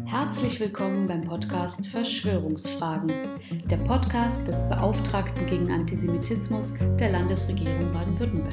Herzlich willkommen beim Podcast Verschwörungsfragen, der Podcast des Beauftragten gegen Antisemitismus der Landesregierung Baden-Württemberg.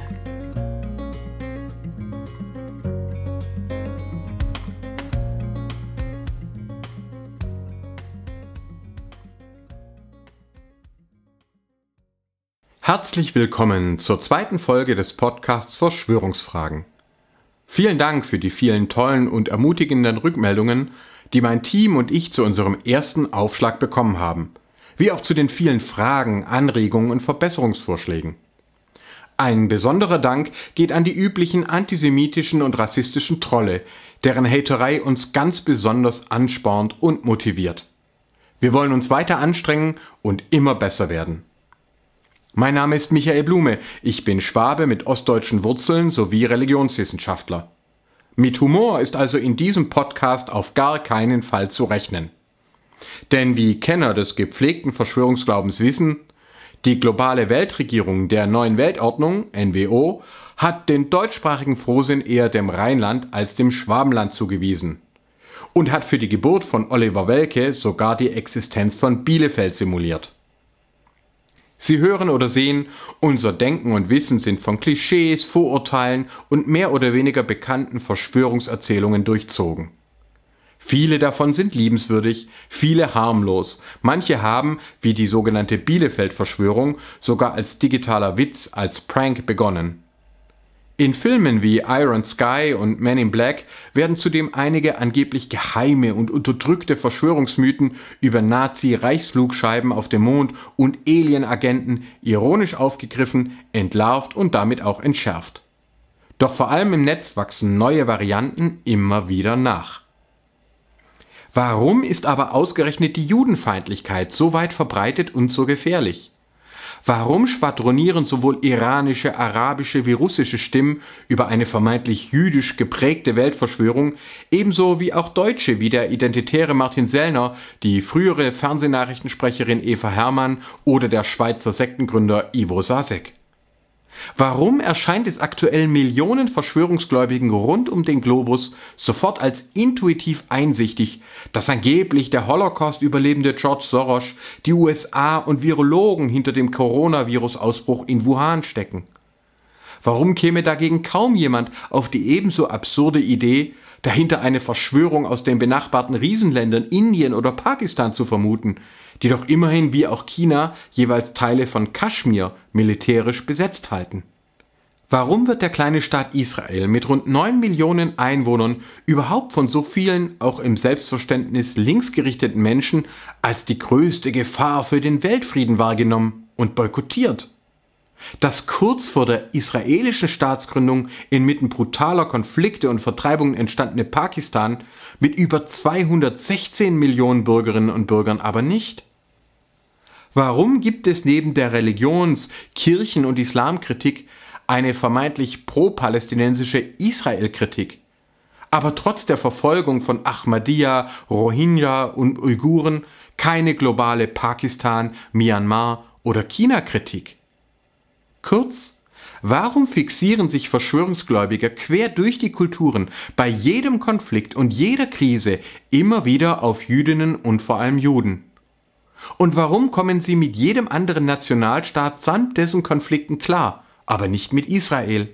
Herzlich willkommen zur zweiten Folge des Podcasts Verschwörungsfragen. Vielen Dank für die vielen tollen und ermutigenden Rückmeldungen, die mein Team und ich zu unserem ersten Aufschlag bekommen haben, wie auch zu den vielen Fragen, Anregungen und Verbesserungsvorschlägen. Ein besonderer Dank geht an die üblichen antisemitischen und rassistischen Trolle, deren Haterei uns ganz besonders anspornt und motiviert. Wir wollen uns weiter anstrengen und immer besser werden. Mein Name ist Michael Blume, ich bin Schwabe mit ostdeutschen Wurzeln sowie Religionswissenschaftler. Mit Humor ist also in diesem Podcast auf gar keinen Fall zu rechnen. Denn wie Kenner des gepflegten Verschwörungsglaubens wissen, die globale Weltregierung der Neuen Weltordnung, NWO, hat den deutschsprachigen Frohsinn eher dem Rheinland als dem Schwabenland zugewiesen und hat für die Geburt von Oliver Welke sogar die Existenz von Bielefeld simuliert. Sie hören oder sehen, unser Denken und Wissen sind von Klischees, Vorurteilen und mehr oder weniger bekannten Verschwörungserzählungen durchzogen. Viele davon sind liebenswürdig, viele harmlos, manche haben, wie die sogenannte Bielefeld-Verschwörung, sogar als digitaler Witz, als Prank begonnen. In Filmen wie Iron Sky und Men in Black werden zudem einige angeblich geheime und unterdrückte Verschwörungsmythen über Nazi-Reichsflugscheiben auf dem Mond und Alien-Agenten ironisch aufgegriffen, entlarvt und damit auch entschärft. Doch vor allem im Netz wachsen neue Varianten immer wieder nach. Warum ist aber ausgerechnet die Judenfeindlichkeit so weit verbreitet und so gefährlich? Warum schwadronieren sowohl iranische, arabische wie russische Stimmen über eine vermeintlich jüdisch geprägte Weltverschwörung, ebenso wie auch Deutsche wie der identitäre Martin Sellner, die frühere Fernsehnachrichtensprecherin Eva Herrmann oder der Schweizer Sektengründer Ivo Sasek? Warum erscheint es aktuell Millionen Verschwörungsgläubigen rund um den Globus sofort als intuitiv einsichtig, dass angeblich der Holocaust-Überlebende George Soros, die USA und Virologen hinter dem Coronavirus-Ausbruch in Wuhan stecken? Warum käme dagegen kaum jemand auf die ebenso absurde Idee, dahinter eine Verschwörung aus den benachbarten Riesenländern Indien oder Pakistan zu vermuten, die doch immerhin wie auch China jeweils Teile von Kaschmir militärisch besetzt halten? Warum wird der kleine Staat Israel mit rund 9 Millionen Einwohnern überhaupt von so vielen, auch im Selbstverständnis linksgerichteten Menschen, als die größte Gefahr für den Weltfrieden wahrgenommen und boykottiert? Das kurz vor der israelischen Staatsgründung inmitten brutaler Konflikte und Vertreibungen entstandene Pakistan mit über 216 Millionen Bürgerinnen und Bürgern aber nicht? Warum gibt es neben der Religions-, Kirchen- und Islamkritik eine vermeintlich pro-palästinensische Israel-Kritik, aber trotz der Verfolgung von Ahmadiyya, Rohingya und Uiguren keine globale Pakistan-, Myanmar- oder China-Kritik? Kurz, warum fixieren sich Verschwörungsgläubiger quer durch die Kulturen bei jedem Konflikt und jeder Krise immer wieder auf Jüdinnen und vor allem Juden? Und warum kommen sie mit jedem anderen Nationalstaat samt dessen Konflikten klar, aber nicht mit Israel?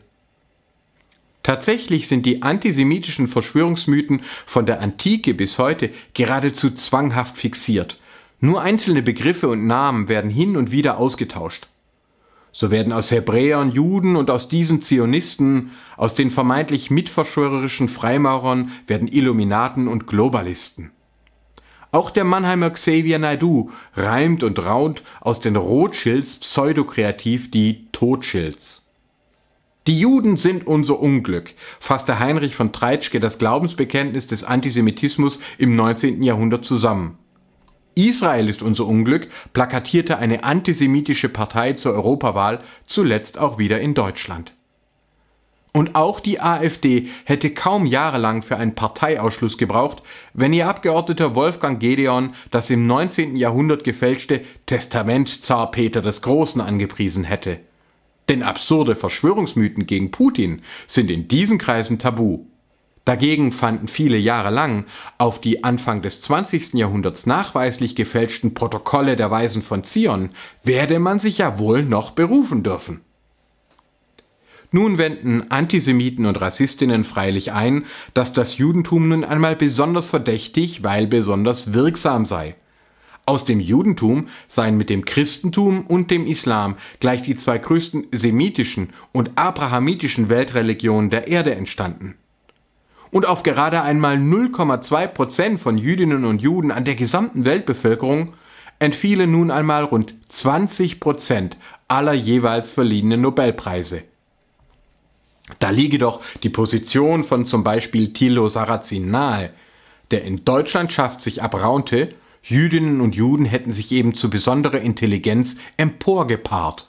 Tatsächlich sind die antisemitischen Verschwörungsmythen von der Antike bis heute geradezu zwanghaft fixiert. Nur einzelne Begriffe und Namen werden hin und wieder ausgetauscht. So werden aus Hebräern Juden und aus diesen Zionisten, aus den vermeintlich mitverschwörerischen Freimaurern werden Illuminaten und Globalisten. Auch der Mannheimer Xavier Naidoo reimt und raunt aus den Rothschilds pseudokreativ die Totschilds. Die Juden sind unser Unglück, fasste Heinrich von Treitschke das Glaubensbekenntnis des Antisemitismus im 19. Jahrhundert zusammen. Israel ist unser Unglück, plakatierte eine antisemitische Partei zur Europawahl, zuletzt auch wieder in Deutschland. Und auch die AfD hätte kaum jahrelang für einen Parteiausschluss gebraucht, wenn ihr Abgeordneter Wolfgang Gedeon das im 19. Jahrhundert gefälschte Testament Zar Peter des Großen angepriesen hätte. Denn absurde Verschwörungsmythen gegen Putin sind in diesen Kreisen tabu. Dagegen fanden viele Jahre lang auf die Anfang des 20. Jahrhunderts nachweislich gefälschten Protokolle der Weisen von Zion werde man sich ja wohl noch berufen dürfen. Nun wenden Antisemiten und Rassistinnen freilich ein, dass das Judentum nun einmal besonders verdächtig, weil besonders wirksam sei. Aus dem Judentum seien mit dem Christentum und dem Islam gleich die zwei größten semitischen und abrahamitischen Weltreligionen der Erde entstanden. Und auf gerade einmal 0,2% von Jüdinnen und Juden an der gesamten Weltbevölkerung entfielen nun einmal rund 20% aller jeweils verliehenen Nobelpreise. Da liege doch die Position von zum Beispiel Thilo Sarrazin nahe, der in Deutschlandschaft sich abraunte, Jüdinnen und Juden hätten sich eben zu besonderer Intelligenz emporgepaart.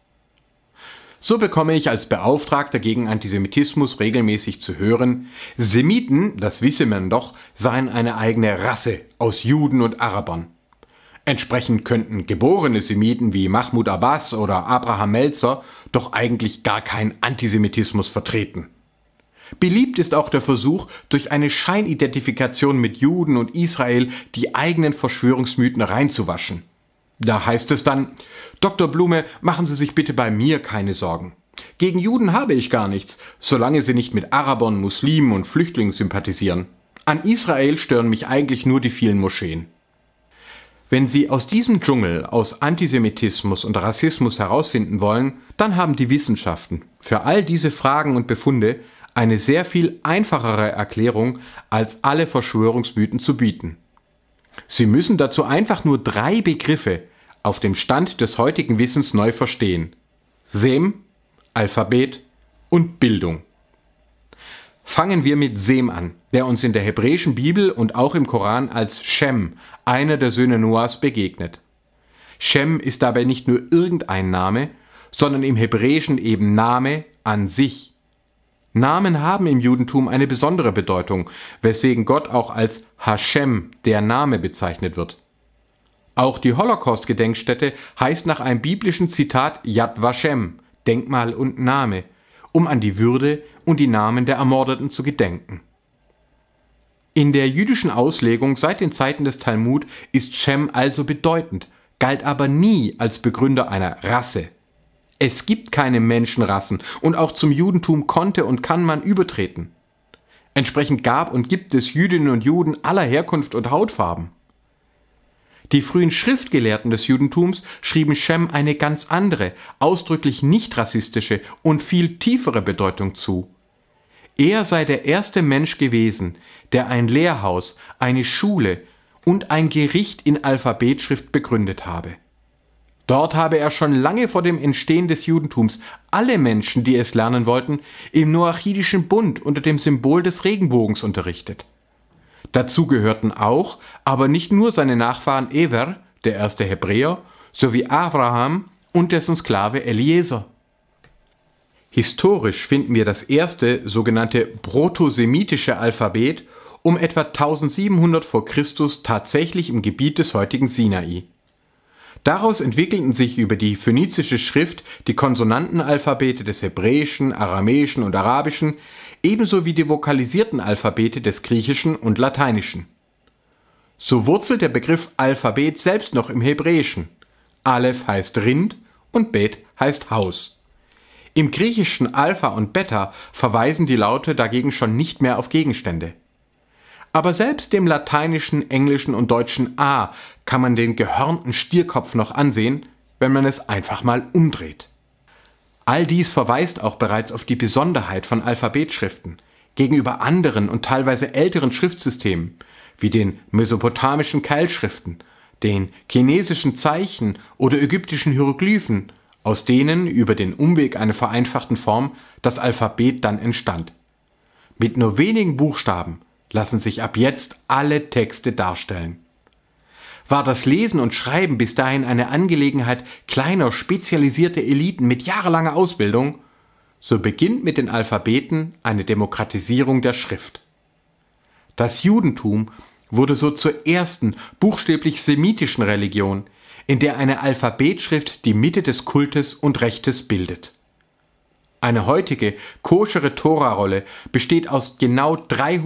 So bekomme ich als Beauftragter gegen Antisemitismus regelmäßig zu hören, Semiten, das wisse man doch, seien eine eigene Rasse aus Juden und Arabern. Entsprechend könnten geborene Semiten wie Mahmoud Abbas oder Abraham Meltzer doch eigentlich gar keinen Antisemitismus vertreten. Beliebt ist auch der Versuch, durch eine Scheinidentifikation mit Juden und Israel die eigenen Verschwörungsmythen reinzuwaschen. Da heißt es dann, Dr. Blume, machen Sie sich bitte bei mir keine Sorgen. Gegen Juden habe ich gar nichts, solange sie nicht mit Arabern, Muslimen und Flüchtlingen sympathisieren. An Israel stören mich eigentlich nur die vielen Moscheen. Wenn Sie aus diesem Dschungel aus Antisemitismus und Rassismus herausfinden wollen, dann haben die Wissenschaften für all diese Fragen und Befunde eine sehr viel einfachere Erklärung als alle Verschwörungsmythen zu bieten. Sie müssen dazu einfach nur 3 Begriffe auf dem Stand des heutigen Wissens neu verstehen. Sem, Alphabet und Bildung. Fangen wir mit Sem an, der uns in der hebräischen Bibel und auch im Koran als Shem, einer der Söhne Noahs, begegnet. Shem ist dabei nicht nur irgendein Name, sondern im Hebräischen eben Name an sich. Namen haben im Judentum eine besondere Bedeutung, weswegen Gott auch als Hashem, der Name, bezeichnet wird. Auch die Holocaust-Gedenkstätte heißt nach einem biblischen Zitat Yad Vashem, Denkmal und Name, um an die Würde und die Namen der Ermordeten zu gedenken. In der jüdischen Auslegung seit den Zeiten des Talmud ist Shem also bedeutend, galt aber nie als Begründer einer Rasse. Es gibt keine Menschenrassen und auch zum Judentum konnte und kann man übertreten. Entsprechend gab und gibt es Jüdinnen und Juden aller Herkunft und Hautfarben. Die frühen Schriftgelehrten des Judentums schrieben Shem eine ganz andere, ausdrücklich nicht rassistische und viel tiefere Bedeutung zu. Er sei der erste Mensch gewesen, der ein Lehrhaus, eine Schule und ein Gericht in Alphabetschrift begründet habe. Dort habe er schon lange vor dem Entstehen des Judentums alle Menschen, die es lernen wollten, im Noachidischen Bund unter dem Symbol des Regenbogens unterrichtet. Dazu gehörten auch, aber nicht nur seine Nachfahren Ewer, der erste Hebräer, sowie Abraham und dessen Sklave Eliezer. Historisch finden wir das erste sogenannte protosemitische Alphabet um etwa 1700 vor Christus tatsächlich im Gebiet des heutigen Sinai. Daraus entwickelten sich über die phönizische Schrift die Konsonantenalphabete des Hebräischen, Aramäischen und Arabischen, ebenso wie die vokalisierten Alphabete des Griechischen und Lateinischen. So wurzelt der Begriff Alphabet selbst noch im Hebräischen. Aleph heißt Rind und Bet heißt Haus. Im Griechischen Alpha und Beta verweisen die Laute dagegen schon nicht mehr auf Gegenstände. Aber selbst dem lateinischen, englischen und deutschen A kann man den gehörnten Stierkopf noch ansehen, wenn man es einfach mal umdreht. All dies verweist auch bereits auf die Besonderheit von Alphabetschriften gegenüber anderen und teilweise älteren Schriftsystemen, wie den mesopotamischen Keilschriften, den chinesischen Zeichen oder ägyptischen Hieroglyphen, aus denen über den Umweg einer vereinfachten Form das Alphabet dann entstand. Mit nur wenigen Buchstaben lassen sich ab jetzt alle Texte darstellen. War das Lesen und Schreiben bis dahin eine Angelegenheit kleiner, spezialisierter Eliten mit jahrelanger Ausbildung, so beginnt mit den Alphabeten eine Demokratisierung der Schrift. Das Judentum wurde so zur ersten, buchstäblich semitischen Religion, in der eine Alphabetschrift die Mitte des Kultes und Rechtes bildet. Eine heutige koschere Tora-Rolle besteht aus genau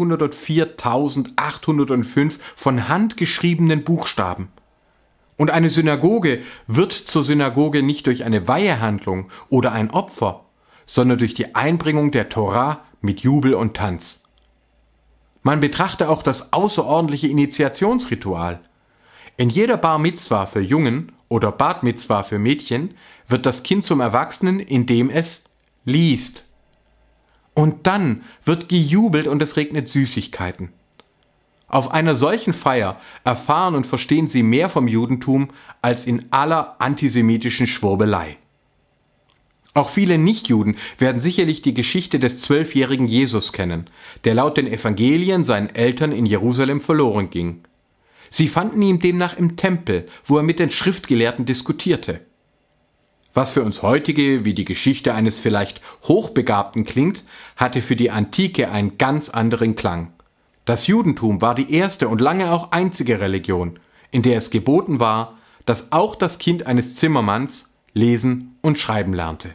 304.805 von Hand geschriebenen Buchstaben. Und eine Synagoge wird zur Synagoge nicht durch eine Weihehandlung oder ein Opfer, sondern durch die Einbringung der Tora mit Jubel und Tanz. Man betrachte auch das außerordentliche Initiationsritual. In jeder Bar Mitzwa für Jungen oder Bat Mitzwa für Mädchen wird das Kind zum Erwachsenen, indem es liest. Und dann wird gejubelt und es regnet Süßigkeiten. Auf einer solchen Feier erfahren und verstehen sie mehr vom Judentum als in aller antisemitischen Schwurbelei. Auch viele Nichtjuden werden sicherlich die Geschichte des 12-jährigen Jesus kennen, der laut den Evangelien seinen Eltern in Jerusalem verloren ging. Sie fanden ihn demnach im Tempel, wo er mit den Schriftgelehrten diskutierte. Was für uns heutige wie die Geschichte eines vielleicht Hochbegabten klingt, hatte für die Antike einen ganz anderen Klang. Das Judentum war die erste und lange auch einzige Religion, in der es geboten war, dass auch das Kind eines Zimmermanns lesen und schreiben lernte.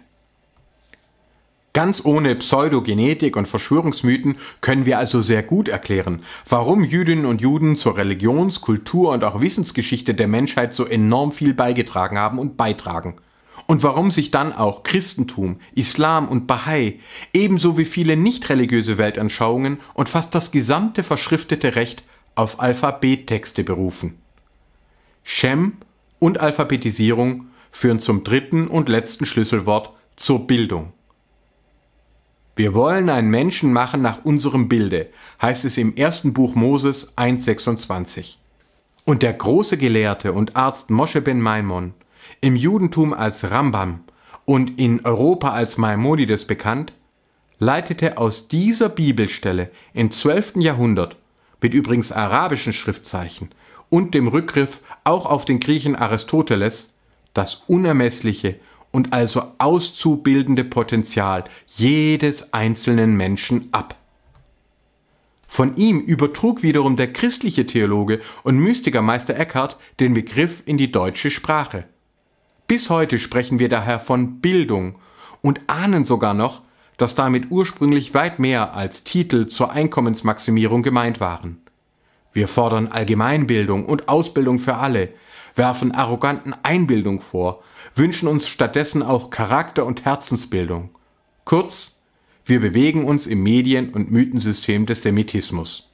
Ganz ohne Pseudogenetik und Verschwörungsmythen können wir also sehr gut erklären, warum Jüdinnen und Juden zur Religions-, Kultur- und auch Wissensgeschichte der Menschheit so enorm viel beigetragen haben und beitragen. Und warum sich dann auch Christentum, Islam und Bahai, ebenso wie viele nicht religiöse Weltanschauungen und fast das gesamte verschriftete Recht auf Alphabettexte berufen. Shem und Alphabetisierung führen zum dritten und letzten Schlüsselwort zur Bildung. Wir wollen einen Menschen machen nach unserem Bilde, heißt es im ersten Buch Moses 1,26. Und der große Gelehrte und Arzt Moshe ben Maimon, im Judentum als Rambam und in Europa als Maimonides bekannt, leitete aus dieser Bibelstelle im 12. Jahrhundert mit übrigens arabischen Schriftzeichen und dem Rückgriff auch auf den Griechen Aristoteles das unermessliche und also auszubildende Potenzial jedes einzelnen Menschen ab. Von ihm übertrug wiederum der christliche Theologe und Mystiker Meister Eckhart den Begriff in die deutsche Sprache. Bis heute sprechen wir daher von Bildung und ahnen sogar noch, dass damit ursprünglich weit mehr als Titel zur Einkommensmaximierung gemeint waren. Wir fordern Allgemeinbildung und Ausbildung für alle, werfen arroganten Einbildung vor, wünschen uns stattdessen auch Charakter- und Herzensbildung. Kurz, wir bewegen uns im Medien- und Mythensystem des Semitismus.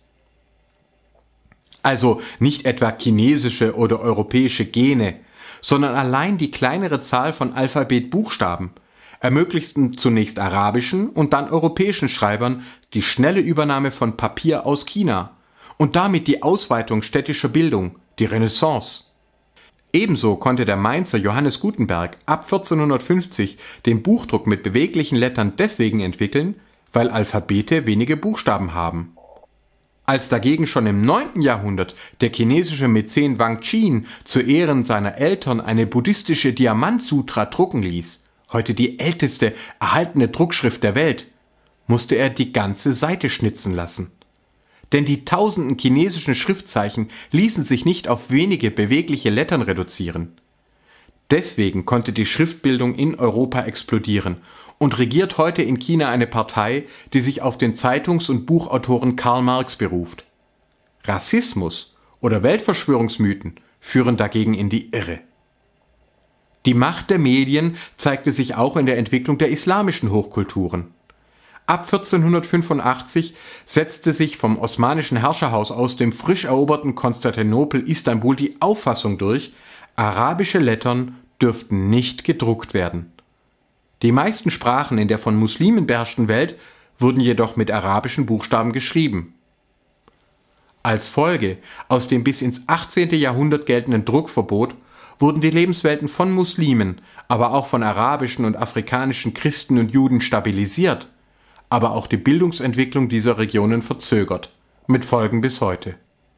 Also nicht etwa chinesische oder europäische Gene, sondern allein die kleinere Zahl von Alphabetbuchstaben ermöglichten zunächst arabischen und dann europäischen Schreibern die schnelle Übernahme von Papier aus China und damit die Ausweitung städtischer Bildung, die Renaissance. Ebenso konnte der Mainzer Johannes Gutenberg ab 1450 den Buchdruck mit beweglichen Lettern deswegen entwickeln, weil Alphabete wenige Buchstaben haben. Als dagegen schon im 9. Jahrhundert der chinesische Mäzen Wang Qin zu Ehren seiner Eltern eine buddhistische Diamantsutra drucken ließ, heute die älteste erhaltene Druckschrift der Welt, musste er die ganze Seite schnitzen lassen. Denn die tausenden chinesischen Schriftzeichen ließen sich nicht auf wenige bewegliche Lettern reduzieren. Deswegen konnte die Schriftbildung in Europa explodieren und regiert heute in China eine Partei, die sich auf den Zeitungs- und Buchautoren Karl Marx beruft. Rassismus oder Weltverschwörungsmythen führen dagegen in die Irre. Die Macht der Medien zeigte sich auch in der Entwicklung der islamischen Hochkulturen. Ab 1485 setzte sich vom osmanischen Herrscherhaus aus dem frisch eroberten Konstantinopel Istanbul die Auffassung durch, arabische Lettern dürften nicht gedruckt werden. Die meisten Sprachen in der von Muslimen beherrschten Welt wurden jedoch mit arabischen Buchstaben geschrieben. Als Folge aus dem bis ins 18. Jahrhundert geltenden Druckverbot wurden die Lebenswelten von Muslimen, aber auch von arabischen und afrikanischen Christen und Juden stabilisiert, aber auch die Bildungsentwicklung dieser Regionen verzögert, mit Folgen bis heute.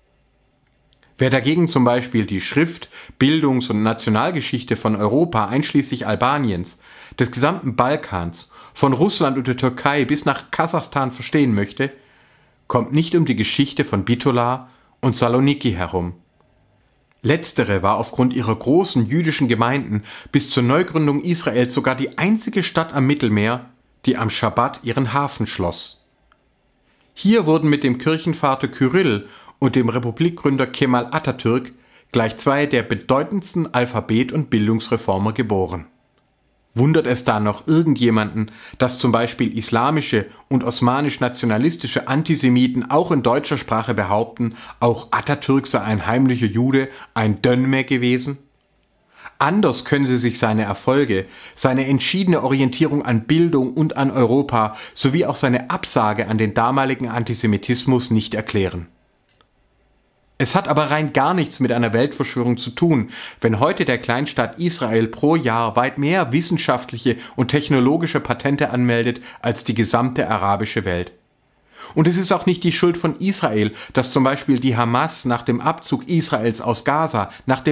Wer dagegen zum Beispiel die Schrift-, Bildungs- und Nationalgeschichte von Europa einschließlich Albaniens, des gesamten Balkans, von Russland und der Türkei bis nach Kasachstan verstehen möchte, kommt nicht um die Geschichte von Bitola und Saloniki herum. Letztere war aufgrund ihrer großen jüdischen Gemeinden bis zur Neugründung Israels sogar die einzige Stadt am Mittelmeer, die am Schabbat ihren Hafen schloss. Hier wurden mit dem Kirchenvater Kyrill und dem Republikgründer Kemal Atatürk gleich zwei der bedeutendsten Alphabet- und Bildungsreformer geboren. Wundert es da noch irgendjemanden, dass zum Beispiel islamische und osmanisch-nationalistische Antisemiten auch in deutscher Sprache behaupten, auch Atatürk sei ein heimlicher Jude, ein Dönme gewesen? Anders können sie sich seine Erfolge, seine entschiedene Orientierung an Bildung und an Europa sowie auch seine Absage an den damaligen Antisemitismus nicht erklären. Es hat aber rein gar nichts mit einer Weltverschwörung zu tun, wenn heute der Kleinstaat Israel pro Jahr weit mehr wissenschaftliche und technologische Patente anmeldet als die gesamte arabische Welt. Und es ist auch nicht die Schuld von Israel, dass zum Beispiel die Hamas nach dem Abzug Israels aus Gaza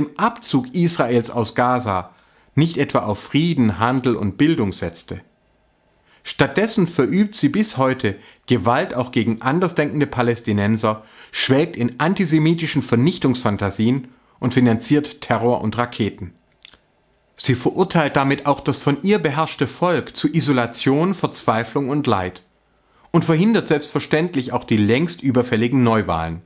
nicht etwa auf Frieden, Handel und Bildung setzte. Stattdessen verübt sie bis heute Gewalt auch gegen andersdenkende Palästinenser, schwelgt in antisemitischen Vernichtungsfantasien und finanziert Terror und Raketen. Sie verurteilt damit auch das von ihr beherrschte Volk zu Isolation, Verzweiflung und Leid und verhindert selbstverständlich auch die längst überfälligen Neuwahlen.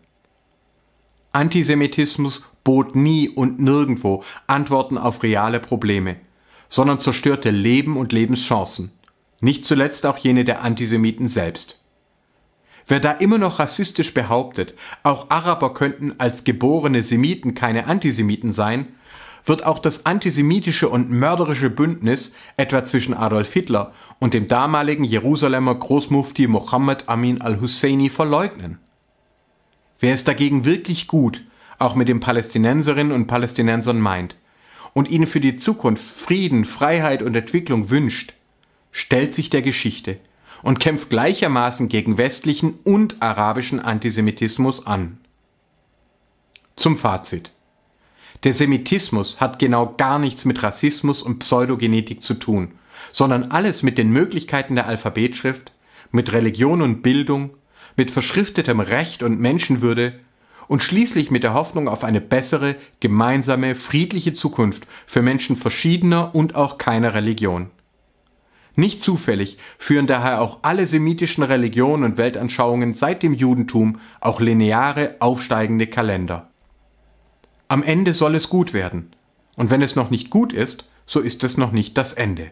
Antisemitismus bot nie und nirgendwo Antworten auf reale Probleme, sondern zerstörte Leben und Lebenschancen. Nicht zuletzt auch jene der Antisemiten selbst. Wer da immer noch rassistisch behauptet, auch Araber könnten als geborene Semiten keine Antisemiten sein, wird auch das antisemitische und mörderische Bündnis etwa zwischen Adolf Hitler und dem damaligen Jerusalemer Großmufti Mohammed Amin al-Husseini verleugnen. Wer es dagegen wirklich gut, auch mit den Palästinenserinnen und Palästinensern meint und ihnen für die Zukunft Frieden, Freiheit und Entwicklung wünscht, stellt sich der Geschichte und kämpft gleichermaßen gegen westlichen und arabischen Antisemitismus an. Zum Fazit. Der Semitismus hat genau gar nichts mit Rassismus und Pseudogenetik zu tun, sondern alles mit den Möglichkeiten der Alphabetschrift, mit Religion und Bildung, mit verschriftetem Recht und Menschenwürde und schließlich mit der Hoffnung auf eine bessere, gemeinsame, friedliche Zukunft für Menschen verschiedener und auch keiner Religion. Nicht zufällig führen daher auch alle semitischen Religionen und Weltanschauungen seit dem Judentum auch lineare, aufsteigende Kalender. Am Ende soll es gut werden. Und wenn es noch nicht gut ist, so ist es noch nicht das Ende.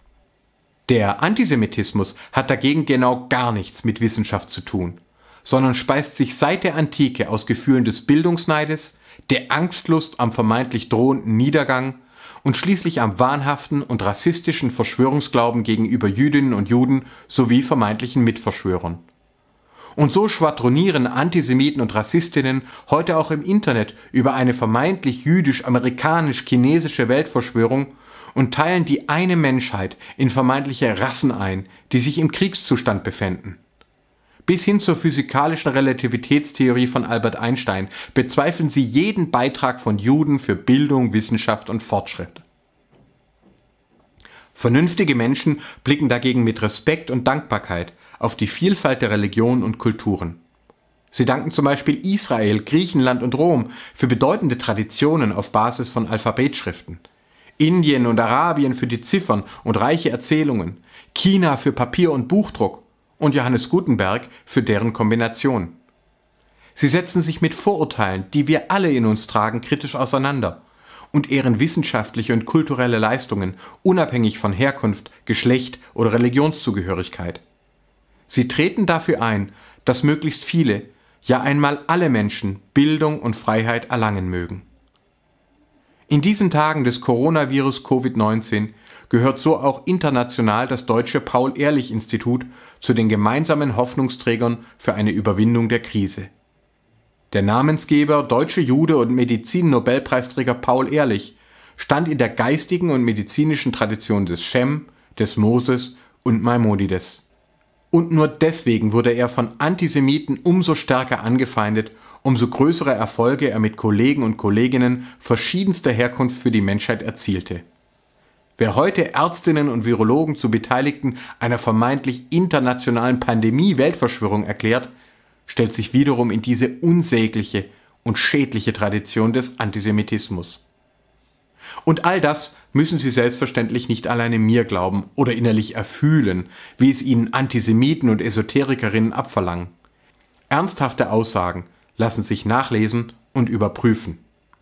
Der Antisemitismus hat dagegen genau gar nichts mit Wissenschaft zu tun, sondern speist sich seit der Antike aus Gefühlen des Bildungsneides, der Angstlust am vermeintlich drohenden Niedergang und schließlich am wahnhaften und rassistischen Verschwörungsglauben gegenüber Jüdinnen und Juden sowie vermeintlichen Mitverschwörern. Und so schwadronieren Antisemiten und Rassistinnen heute auch im Internet über eine vermeintlich jüdisch-amerikanisch-chinesische Weltverschwörung und teilen die eine Menschheit in vermeintliche Rassen ein, die sich im Kriegszustand befänden. Bis hin zur physikalischen Relativitätstheorie von Albert Einstein bezweifeln sie jeden Beitrag von Juden für Bildung, Wissenschaft und Fortschritt. Vernünftige Menschen blicken dagegen mit Respekt und Dankbarkeit auf die Vielfalt der Religionen und Kulturen. Sie danken zum Beispiel Israel, Griechenland und Rom für bedeutende Traditionen auf Basis von Alphabetschriften, Indien und Arabien für die Ziffern und reiche Erzählungen, China für Papier und Buchdruck und Johannes Gutenberg für deren Kombination. Sie setzen sich mit Vorurteilen, die wir alle in uns tragen, kritisch auseinander und ehren wissenschaftliche und kulturelle Leistungen, unabhängig von Herkunft, Geschlecht oder Religionszugehörigkeit. Sie treten dafür ein, dass möglichst viele, ja einmal alle Menschen Bildung und Freiheit erlangen mögen. In diesen Tagen des Coronavirus Covid-19 gehört so auch international das deutsche Paul-Ehrlich-Institut zu den gemeinsamen Hoffnungsträgern für eine Überwindung der Krise. Der Namensgeber, deutsche Jude und Medizin-Nobelpreisträger Paul Ehrlich stand in der geistigen und medizinischen Tradition des Shem, des Moses und Maimonides. Und nur deswegen wurde er von Antisemiten umso stärker angefeindet, umso größere Erfolge er mit Kollegen und Kolleginnen verschiedenster Herkunft für die Menschheit erzielte. Wer heute Ärztinnen und Virologen zu Beteiligten einer vermeintlich internationalen Pandemie-Weltverschwörung erklärt, stellt sich wiederum in diese unsägliche und schädliche Tradition des Antisemitismus. Und all das müssen Sie selbstverständlich nicht alleine mir glauben oder innerlich erfühlen, wie es Ihnen Antisemiten und Esoterikerinnen abverlangen. Ernsthafte Aussagen lassen sich nachlesen und überprüfen.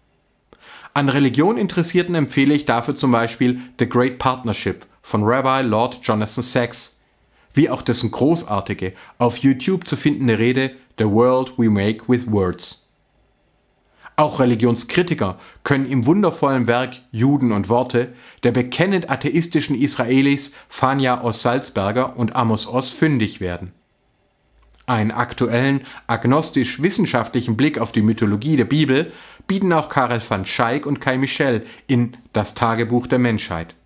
An Religion Interessierten empfehle ich dafür zum Beispiel The Great Partnership von Rabbi Lord Jonathan Sacks, wie auch dessen großartige, auf YouTube zu findende Rede The World We Make with Words. Auch Religionskritiker können im wundervollen Werk Juden und Worte der bekennend atheistischen Israelis Fania Oss-Salzberger und Amos Oz fündig werden. Einen aktuellen, agnostisch-wissenschaftlichen Blick auf die Mythologie der Bibel bieten auch Karel van Schaik und Kai Michel in Das Tagebuch der Menschheit.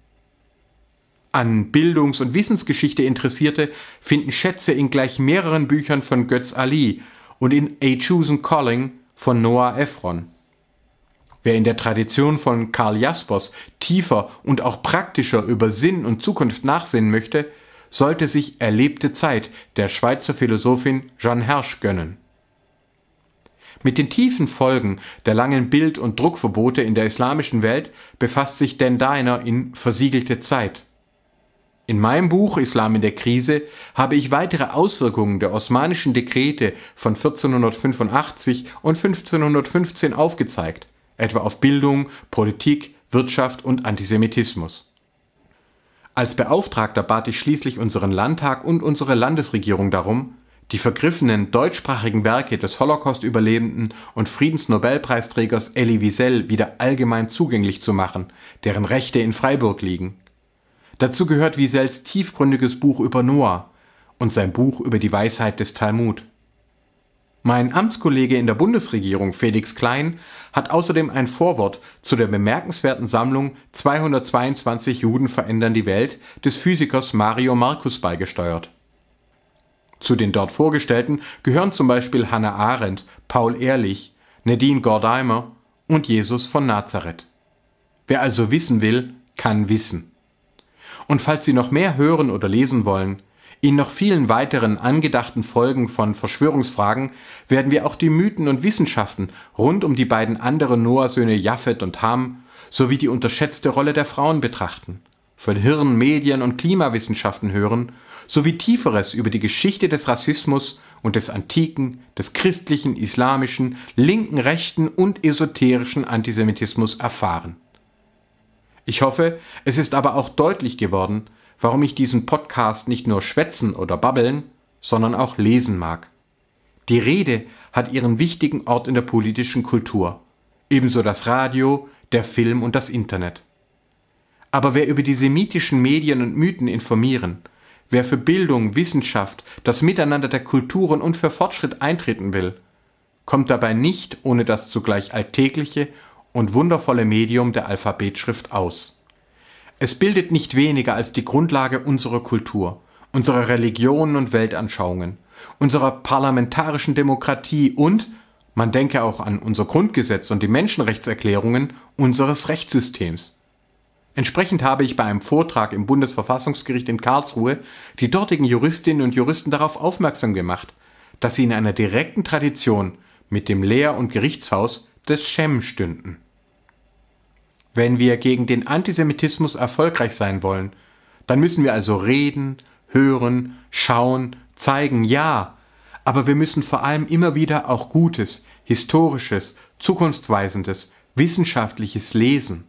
An Bildungs- und Wissensgeschichte Interessierte finden Schätze in gleich mehreren Büchern von Götz Ali und in A Chosen Calling von Noah Ephron. Wer in der Tradition von Karl Jaspers tiefer und auch praktischer über Sinn und Zukunft nachsinnen möchte, sollte sich Erlebte Zeit der Schweizer Philosophin Jeanne Hersch gönnen. Mit den tiefen Folgen der langen Bild- und Druckverbote in der islamischen Welt befasst sich Dan Diner in Versiegelte Zeit. In meinem Buch Islam in der Krise habe ich weitere Auswirkungen der osmanischen Dekrete von 1485 und 1515 aufgezeigt, etwa auf Bildung, Politik, Wirtschaft und Antisemitismus. Als Beauftragter bat ich schließlich unseren Landtag und unsere Landesregierung darum, die vergriffenen deutschsprachigen Werke des Holocaust-Überlebenden und Friedensnobelpreisträgers Elie Wiesel wieder allgemein zugänglich zu machen, deren Rechte in Freiburg liegen. Dazu gehört Wiesels tiefgründiges Buch über Noah und sein Buch über die Weisheit des Talmud. Mein Amtskollege in der Bundesregierung, Felix Klein, hat außerdem ein Vorwort zu der bemerkenswerten Sammlung 222 Juden verändern die Welt des Physikers Mario Marcus beigesteuert. Zu den dort Vorgestellten gehören zum Beispiel Hannah Arendt, Paul Ehrlich, Nadine Gordimer und Jesus von Nazareth. Wer also wissen will, kann wissen. Und falls Sie noch mehr hören oder lesen wollen, in noch vielen weiteren angedachten Folgen von Verschwörungsfragen werden wir auch die Mythen und Wissenschaften rund um die beiden anderen Noah-Söhne Japhet und Ham sowie die unterschätzte Rolle der Frauen betrachten, von Hirn-, Medien- und Klimawissenschaften hören, sowie Tieferes über die Geschichte des Rassismus und des antiken, des christlichen, islamischen, linken, rechten und esoterischen Antisemitismus erfahren. Ich hoffe, es ist aber auch deutlich geworden, warum ich diesen Podcast nicht nur schwätzen oder babbeln, sondern auch lesen mag. Die Rede hat ihren wichtigen Ort in der politischen Kultur, ebenso das Radio, der Film und das Internet. Aber wer über die semitischen Medien und Mythen informieren, wer für Bildung, Wissenschaft, das Miteinander der Kulturen und für Fortschritt eintreten will, kommt dabei nicht ohne das zugleich alltägliche und wundervolle Medium der Alphabetschrift aus. Es bildet nicht weniger als die Grundlage unserer Kultur, unserer Religionen und Weltanschauungen, unserer parlamentarischen Demokratie und, man denke auch an unser Grundgesetz und die Menschenrechtserklärungen, unseres Rechtssystems. Entsprechend habe ich bei einem Vortrag im Bundesverfassungsgericht in Karlsruhe die dortigen Juristinnen und Juristen darauf aufmerksam gemacht, dass sie in einer direkten Tradition mit dem Lehr- und Gerichtshaus des Shem stünden. Wenn wir gegen den Antisemitismus erfolgreich sein wollen, dann müssen wir also reden, hören, schauen, zeigen, ja, aber wir müssen vor allem immer wieder auch Gutes, Historisches, Zukunftsweisendes, Wissenschaftliches lesen.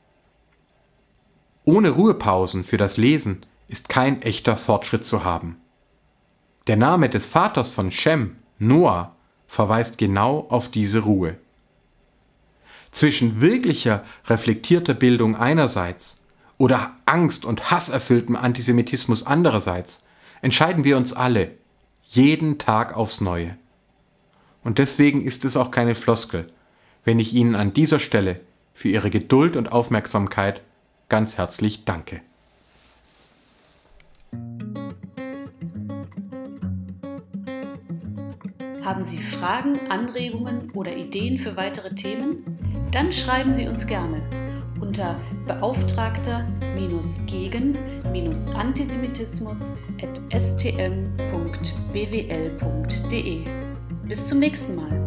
Ohne Ruhepausen für das Lesen ist kein echter Fortschritt zu haben. Der Name des Vaters von Shem, Noah, verweist genau auf diese Ruhe. Zwischen wirklicher, reflektierter Bildung einerseits oder angst- und hasserfülltem Antisemitismus andererseits entscheiden wir uns alle, jeden Tag aufs Neue. Und deswegen ist es auch keine Floskel, wenn ich Ihnen an dieser Stelle für Ihre Geduld und Aufmerksamkeit ganz herzlich danke. Haben Sie Fragen, Anregungen oder Ideen für weitere Themen? Dann schreiben Sie uns gerne unter beauftragter-gegen-antisemitismus@stm.bwl.de. Bis zum nächsten Mal.